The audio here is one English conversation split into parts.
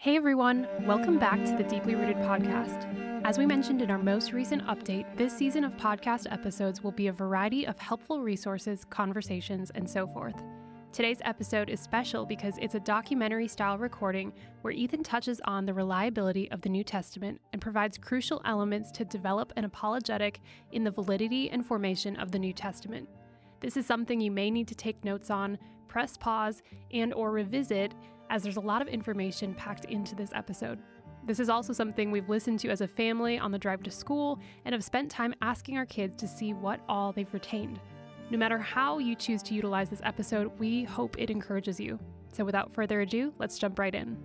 Hey everyone, welcome back to the Deeply Rooted podcast. As we mentioned in our most recent update, this season of podcast episodes will be a variety of helpful resources, conversations, and so forth. Today's episode is special because it's a documentary-style recording where Ethan touches on the reliability of the New Testament and provides crucial elements to develop an apologetic in the validity and formation of the New Testament. This is something you may need to take notes on, press pause, and/or revisit, as there's a lot of information packed into this episode. This is also something we've listened to as a family on the drive to school and have spent time asking our kids to see what all they've retained. No matter how you choose to utilize this episode, we hope it encourages you. So without further ado, let's jump right in.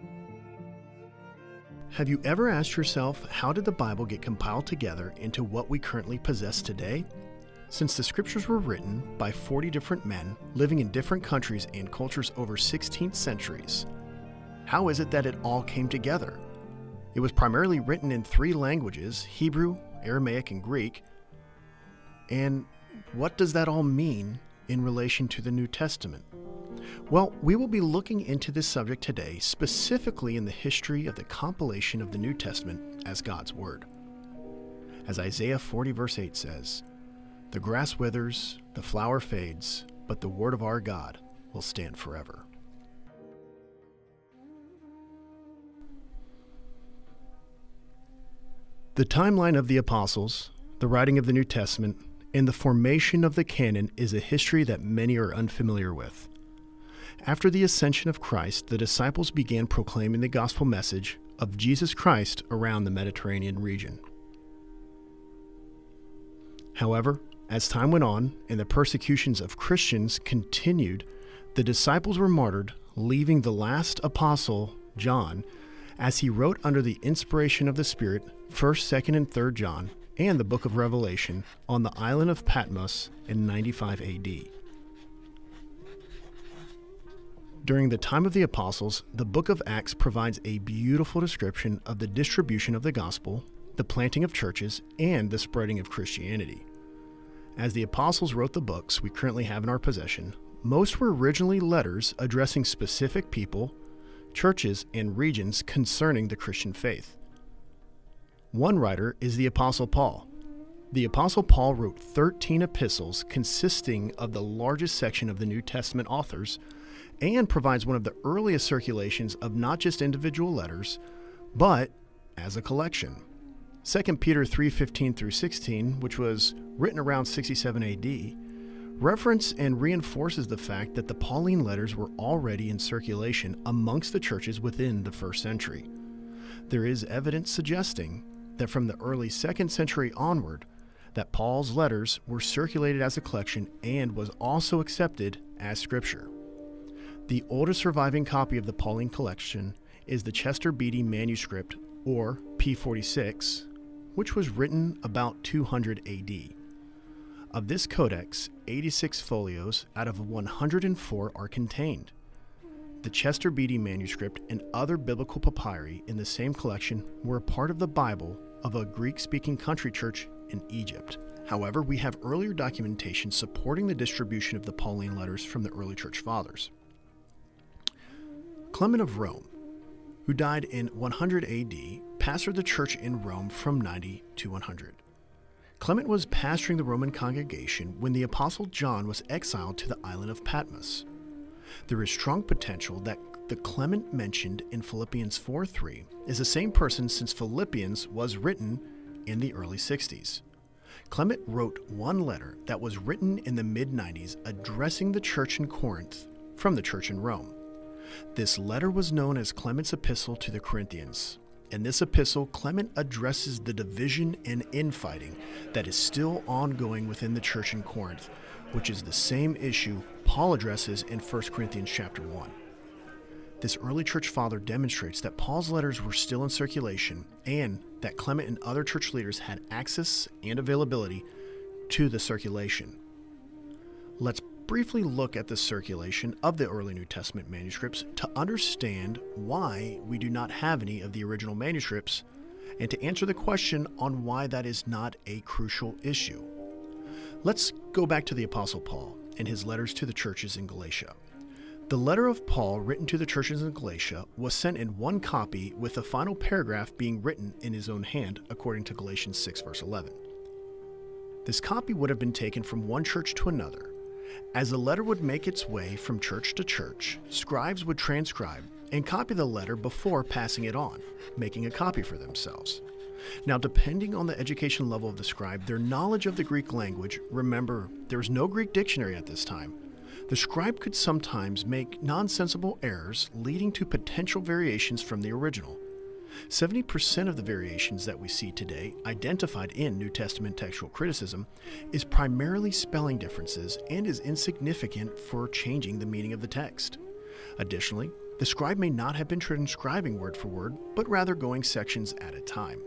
Have you ever asked yourself, how did the Bible get compiled together into what we currently possess today? Since the scriptures were written by 40 different men living in different countries and cultures over 16 centuries, how is it that it all came together? It was primarily written in 3 languages, Hebrew, Aramaic, and Greek. And what does that all mean in relation to the New Testament? Well, we will be looking into this subject today, specifically in the history of the compilation of the New Testament as God's Word. As Isaiah 40 verse 8 says, "The grass withers, the flower fades, but the word of our God will stand forever." The timeline of the apostles, the writing of the New Testament, and the formation of the canon is a history that many are unfamiliar with. After the ascension of Christ, the disciples began proclaiming the gospel message of Jesus Christ around the Mediterranean region. However, as time went on and the persecutions of Christians continued, the disciples were martyred, leaving the last apostle, John, as he wrote under the inspiration of the Spirit, 1st, 2nd, and 3rd John, and the book of Revelation, on the island of Patmos in 95 AD. During the time of the apostles, the book of Acts provides a beautiful description of the distribution of the gospel, the planting of churches, and the spreading of Christianity. As the apostles wrote the books we currently have in our possession, most were originally letters addressing specific people, churches, and regions concerning the Christian faith. One writer is the Apostle Paul. The Apostle Paul wrote 13 epistles consisting of the largest section of the New Testament authors and provides one of the earliest circulations of not just individual letters, but as a collection. 2 Peter 3:15 through 16, which was written around 67 AD, reference and reinforces the fact that the Pauline letters were already in circulation amongst the churches within the 1st century. There is evidence suggesting that from the early 2nd century onward, that Paul's letters were circulated as a collection and was also accepted as scripture. The oldest surviving copy of the Pauline collection is the Chester Beatty manuscript, or P46, which was written about 200 AD. Of this codex, 86 folios out of 104 are contained. The Chester Beatty manuscript and other biblical papyri in the same collection were a part of the Bible of a Greek-speaking country church in Egypt. However, we have earlier documentation supporting the distribution of the Pauline letters from the early church fathers. Clement of Rome, who died in 100 AD, pastored the church in Rome from 90 to 100. Clement was pastoring the Roman congregation when the Apostle John was exiled to the island of Patmos. There is strong potential that the Clement mentioned in Philippians 4:3 is the same person, since Philippians was written in the early 60s. Clement wrote one letter that was written in the mid-90s addressing the church in Corinth from the church in Rome. This letter was known as Clement's Epistle to the Corinthians. In this epistle, Clement addresses the division and infighting that is still ongoing within the church in Corinth, which is the same issue Paul addresses in 1 Corinthians chapter 1. This early church father demonstrates that Paul's letters were still in circulation and that Clement and other church leaders had access and availability to the circulation. Let's briefly look at the circulation of the early New Testament manuscripts to understand why we do not have any of the original manuscripts and to answer the question on why that is not a crucial issue. Let's go back to the Apostle Paul and his letters to the churches in Galatia. The letter of Paul written to the churches in Galatia was sent in one copy, with the final paragraph being written in his own hand, according to Galatians 6 verse 11. This copy would have been taken from one church to another. As the letter would make its way from church to church, scribes would transcribe and copy the letter before passing it on, making a copy for themselves. Now, depending on the education level of the scribe, their knowledge of the Greek language, remember, there was no Greek dictionary at this time, the scribe could sometimes make nonsensical errors, leading to potential variations from the original. 70% of the variations that we see today, identified in New Testament textual criticism, is primarily spelling differences and is insignificant for changing the meaning of the text. Additionally, the scribe may not have been transcribing word for word, but rather going sections at a time.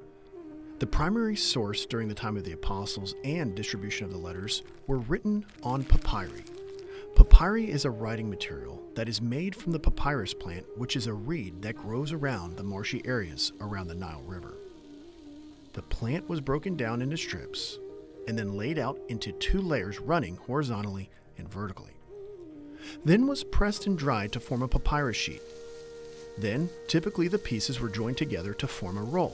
The primary source during the time of the apostles and distribution of the letters were written on papyri. Papyri is a writing material that is made from the papyrus plant, which is a reed that grows around the marshy areas around the Nile River. The plant was broken down into strips and then laid out into 2 layers running horizontally and vertically. Then was pressed and dried to form a papyrus sheet. Then, typically the pieces were joined together to form a roll.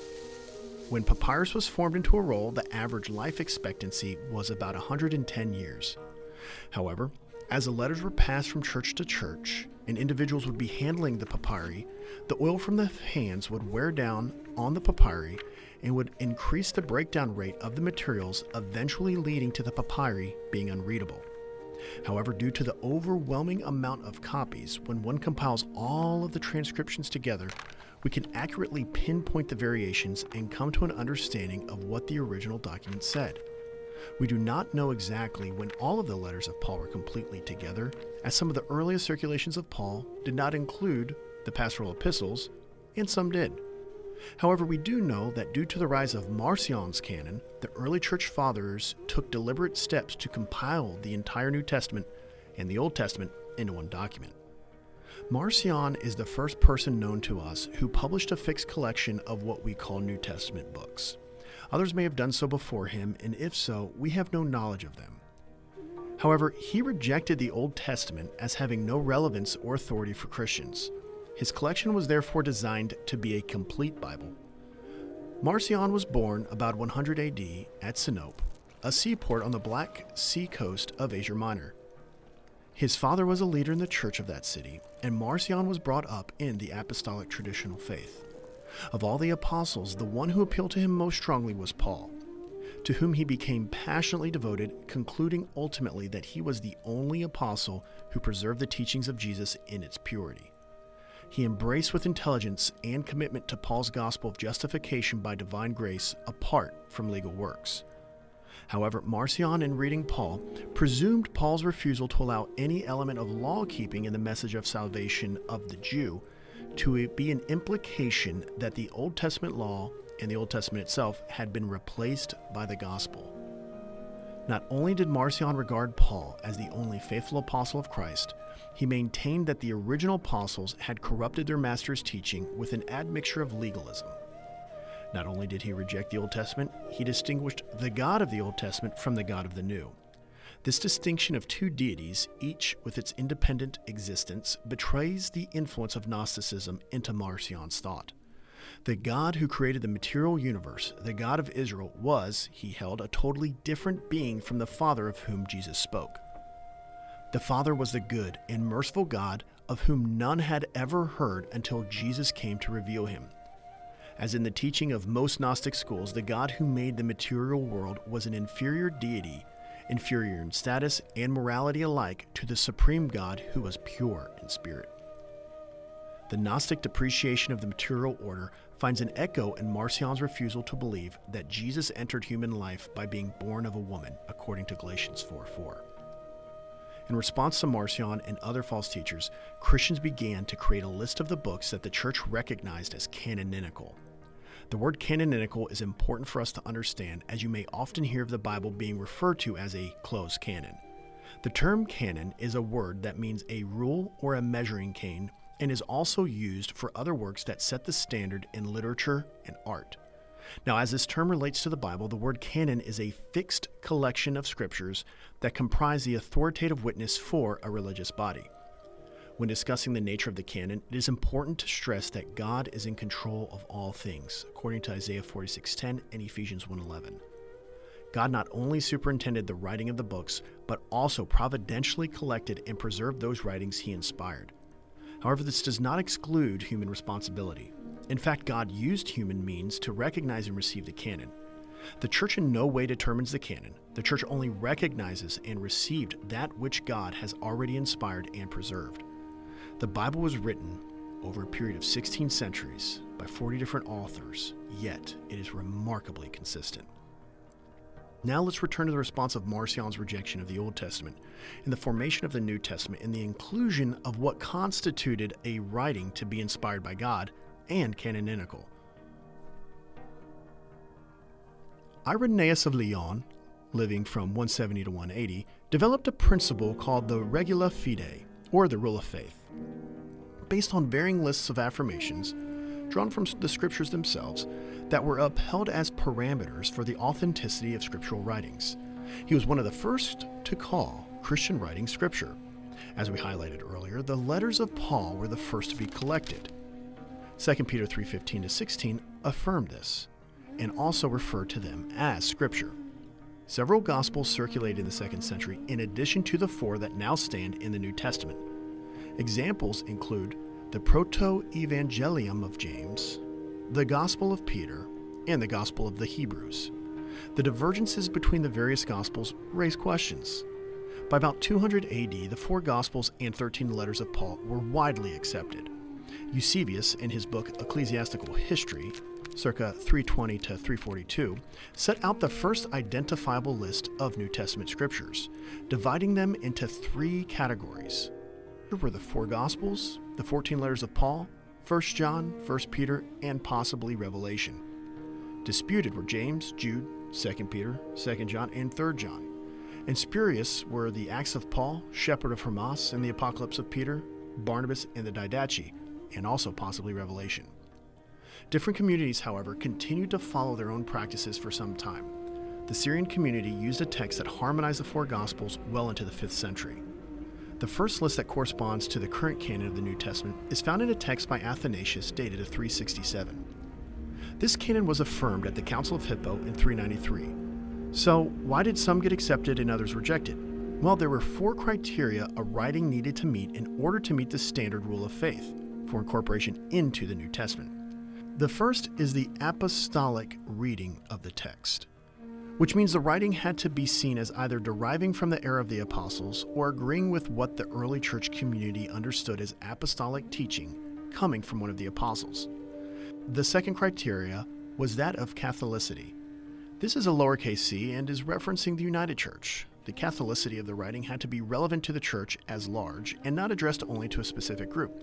When papyrus was formed into a roll, the average life expectancy was about 110 years. However, as the letters were passed from church to church and individuals would be handling the papyri, the oil from the hands would wear down on the papyri and would increase the breakdown rate of the materials, eventually leading to the papyri being unreadable. However, due to the overwhelming amount of copies, when one compiles all of the transcriptions together, we can accurately pinpoint the variations and come to an understanding of what the original document said. We do not know exactly when all of the letters of Paul were completely together, as some of the earliest circulations of Paul did not include the pastoral epistles, and some did. However, we do know that due to the rise of Marcion's canon, the early church fathers took deliberate steps to compile the entire New Testament and the Old Testament into one document. Marcion is the first person known to us who published a fixed collection of what we call New Testament books. Others may have done so before him, and if so, we have no knowledge of them. However, he rejected the Old Testament as having no relevance or authority for Christians. His collection was therefore designed to be a complete Bible. Marcion was born about 100 AD at Sinope, a seaport on the Black Sea coast of Asia Minor. His father was a leader in the church of that city, and Marcion was brought up in the apostolic traditional faith. Of all the apostles, the one who appealed to him most strongly was Paul, to whom he became passionately devoted, concluding ultimately that he was the only apostle who preserved the teachings of Jesus in its purity. He embraced with intelligence and commitment to Paul's gospel of justification by divine grace apart from legal works. However, Marcion, in reading Paul, presumed Paul's refusal to allow any element of law-keeping in the message of salvation of the Jew to be an implication that the Old Testament law and the Old Testament itself had been replaced by the gospel. Not only did Marcion regard Paul as the only faithful apostle of Christ, he maintained that the original apostles had corrupted their master's teaching with an admixture of legalism. Not only did he reject the Old Testament, he distinguished the God of the Old Testament from the God of the New. This distinction of 2 deities, each with its independent existence, betrays the influence of Gnosticism into Marcion's thought. The God who created the material universe, the God of Israel, was, he held, a totally different being from the Father of whom Jesus spoke. The Father was the good and merciful God of whom none had ever heard until Jesus came to reveal him. As in the teaching of most Gnostic schools, the God who made the material world was an inferior deity, inferior in status and morality alike to the supreme God who was pure in spirit. The Gnostic depreciation of the material order finds an echo in Marcion's refusal to believe that Jesus entered human life by being born of a woman, according to Galatians 4:4. In response to Marcion and other false teachers, Christians began to create a list of the books that the church recognized as canonical. The word canonical is important for us to understand, as you may often hear of the Bible being referred to as a closed canon. The term canon is a word that means a rule or a measuring cane, and is also used for other works that set the standard in literature and art. Now, as this term relates to the Bible, the word canon is a fixed collection of scriptures that comprise the authoritative witness for a religious body. When discussing the nature of the canon, it is important to stress that God is in control of all things, according to Isaiah 46:10 and Ephesians 1:11. God not only superintended the writing of the books, but also providentially collected and preserved those writings he inspired. However, this does not exclude human responsibility. In fact, God used human means to recognize and receive the canon. The church in no way determines the canon. The church only recognizes and received that which God has already inspired and preserved. The Bible was written over a period of 16 centuries by 40 different authors, yet it is remarkably consistent. Now let's return to the response of Marcion's rejection of the Old Testament and the formation of the New Testament and the inclusion of what constituted a writing to be inspired by God and canonical. Irenaeus of Lyon, living from 170 to 180, developed a principle called the regula fidei, or the rule of faith. Based on varying lists of affirmations, drawn from the scriptures themselves, that were upheld as parameters for the authenticity of scriptural writings. He was one of the first to call Christian writing scripture. As we highlighted earlier, the letters of Paul were the first to be collected. 2 Peter 3:15 to 16 affirmed this, and also referred to them as scripture. Several gospels circulated in the 2nd century in addition to the 4 that now stand in the New Testament. Examples include the Proto-Evangelium of James, the Gospel of Peter, and the Gospel of the Hebrews. The divergences between the various Gospels raise questions. By about 200 AD, the 4 Gospels and 13 letters of Paul were widely accepted. Eusebius, in his book Ecclesiastical History, circa 320 to 342, set out the first identifiable list of New Testament scriptures, dividing them into 3 categories. There were the 4 Gospels, the 14 letters of Paul, 1 John, 1 Peter, and possibly Revelation. Disputed were James, Jude, 2 Peter, 2 John, and 3 John. And spurious were the Acts of Paul, Shepherd of Hermas, and the Apocalypse of Peter, Barnabas, and the Didache, and also possibly Revelation. Different communities, however, continued to follow their own practices for some time. The Syrian community used a text that harmonized the 4 Gospels well into the 5th century. The first list that corresponds to the current canon of the New Testament is found in a text by Athanasius dated 367. This canon was affirmed at the Council of Hippo in 393. So, why did some get accepted and others rejected? Well, there were 4 criteria a writing needed to meet in order to meet the standard rule of faith for incorporation into the New Testament. The first is the apostolic reading of the text, which means the writing had to be seen as either deriving from the era of the apostles or agreeing with what the early church community understood as apostolic teaching coming from one of the apostles. The second criteria was that of Catholicity. This is a lowercase c and is referencing the United Church. The Catholicity of the writing had to be relevant to the church as large and not addressed only to a specific group.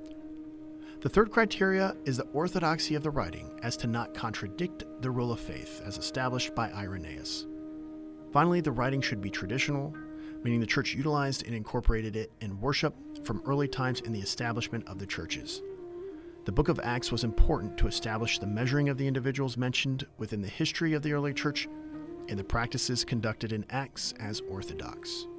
The third criteria is the orthodoxy of the writing as to not contradict the rule of faith as established by Irenaeus. Finally, the writing should be traditional, meaning the church utilized and incorporated it in worship from early times in the establishment of the churches. The book of Acts was important to establish the measuring of the individuals mentioned within the history of the early church and the practices conducted in Acts as orthodox.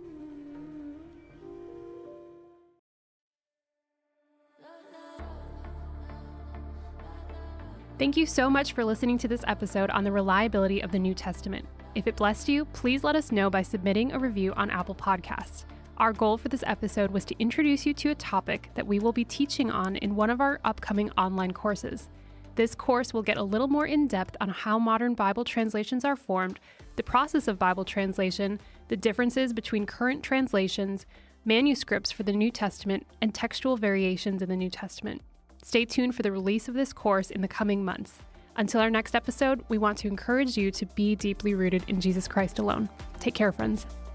Thank you so much for listening to this episode on the reliability of the New Testament. If it blessed you, please let us know by submitting a review on Apple Podcasts. Our goal for this episode was to introduce you to a topic that we will be teaching on in one of our upcoming online courses. This course will get a little more in-depth on how modern Bible translations are formed, the process of Bible translation, the differences between current translations, manuscripts for the New Testament, and textual variations in the New Testament. Stay tuned for the release of this course in the coming months. Until our next episode, we want to encourage you to be deeply rooted in Jesus Christ alone. Take care, friends.